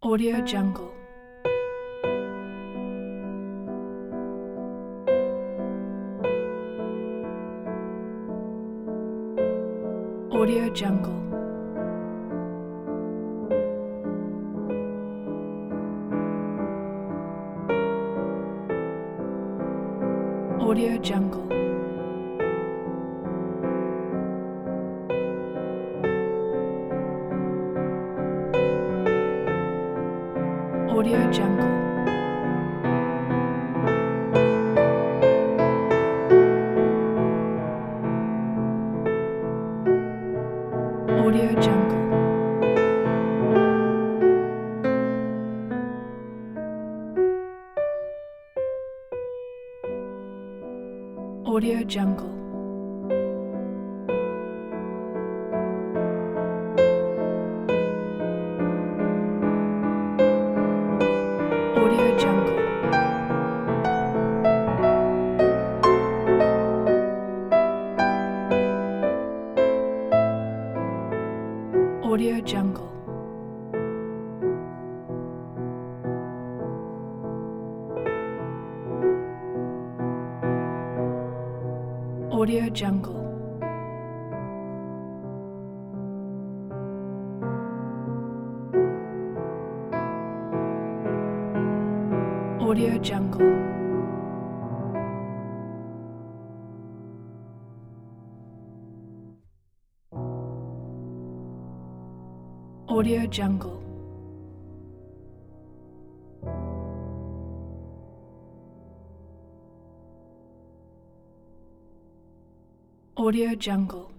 Audio Jungle. Audio Jungle. Audio Jungle. Audio Jungle. Audio Jungle. Audio Jungle. Audio Jungle. Audio Jungle. Audio Jungle. Audio Jungle. Audio Jungle. Audio Jungle.